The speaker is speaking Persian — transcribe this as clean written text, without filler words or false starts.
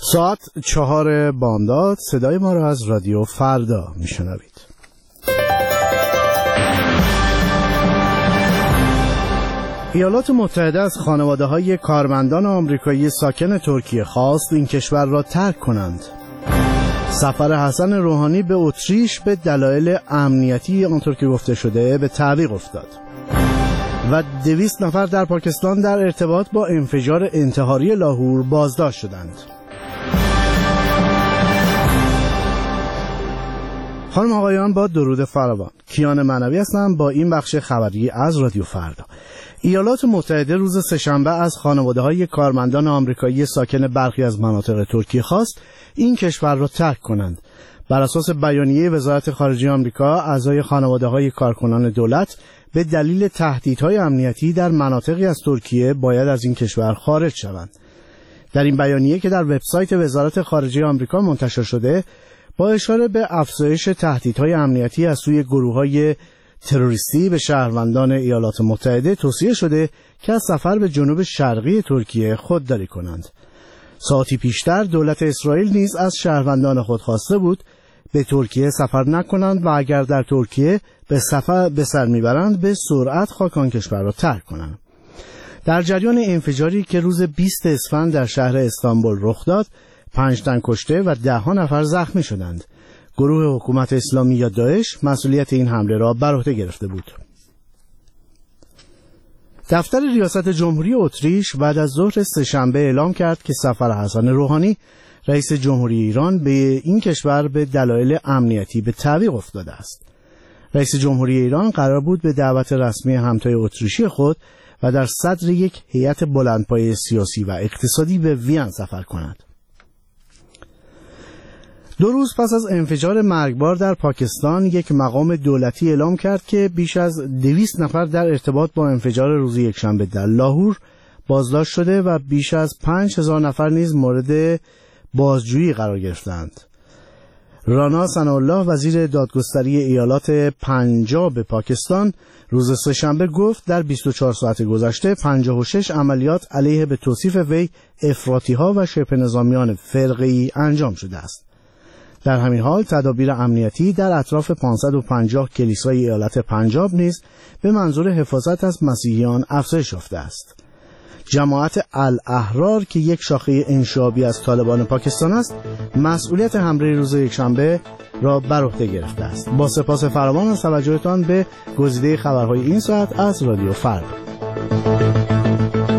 ساعت 4 بامداد. صدای ما را از رادیو فردا میشنوید. ایالات متحده از خانواده‌های کارمندان آمریکایی ساکن ترکیه خواست این کشور را ترک کنند. سفر حسن روحانی به اتریش به دلایل امنیتی آنطور که گفته شده به تعویق افتاد. و 200 نفر در پاکستان در ارتباط با انفجار انتحاری لاهور بازداشت شدند. خانم آقایان، با درود فراوان، کیان معنوی هستم با این بخش خبری از رادیو فردا. ایالات متحده روز سه‌شنبه از خانواده‌های کارمندان آمریکایی ساکن برخی از مناطق ترکیه خواست این کشور را ترک کنند. بر اساس بیانیه وزارت خارجه آمریکا، اعضای خانواده‌های کارکنان دولت به دلیل تهدیدهای امنیتی در مناطقی از ترکیه باید از این کشور خارج شوند. در این بیانیه که در وبسایت وزارت خارجه آمریکا منتشر شده، با اشاره به افزایش تهدیدهای امنیتی از سوی گروه‌های تروریستی به شهروندان ایالات متحده توصیه شده که از سفر به جنوب شرقی ترکیه خودداری کنند. ساعتی پیشتر دولت اسرائیل نیز از شهروندان خود خواسته بود به ترکیه سفر نکنند و اگر در ترکیه به سفر به سر میبرند به سرعت خاک آن کشور را ترک کنند. در جریان انفجاری که روز 20 اسفند در شهر استانبول رخ داد، 5 تن کشته و 10 نفر زخمی شدند. گروه حکومت اسلامی یا داعش مسئولیت این حمله را بر عهده گرفته بود. دفتر ریاست جمهوری اتریش بعد از ظهر سه‌شنبه اعلام کرد که سفر حسن روحانی رئیس جمهوری ایران به این کشور به دلایل امنیتی به تعویق افتاده است. رئیس جمهوری ایران قرار بود به دعوت رسمی همتای اتریشی خود و در صدر یک هیئت بلندپایه سیاسی و اقتصادی به وین سفر کند. 2 روز پس از انفجار مرگبار در پاکستان، یک مقام دولتی اعلام کرد که بیش از 200 نفر در ارتباط با انفجار روز یکشنبه در لاهور بازداشت شده و بیش از 5000 نفر نیز مورد بازجویی قرار گرفتند. رانا ثناالله، وزیر دادگستری ایالات پنجاب پاکستان، روز سه‌شنبه گفت در 24 ساعت گذشته 56 عملیات علیه به توصیف وی افراطی‌ها و شبه نظامیان فرقه‌ای انجام شده است. در همین حال تدابیر امنیتی در اطراف 550 کلیسای ایالت پنجاب نیز به منظور حفاظت از مسیحیان افزایش یافته است. جماعت الاحرار که یک شاخه انشعابی از طالبان پاکستان است، مسئولیت حمله روز یکشنبه را بر عهده گرفته است. با سپاس فراوان از توجهتان به گزیده خبرهای این ساعت از رادیو فردا.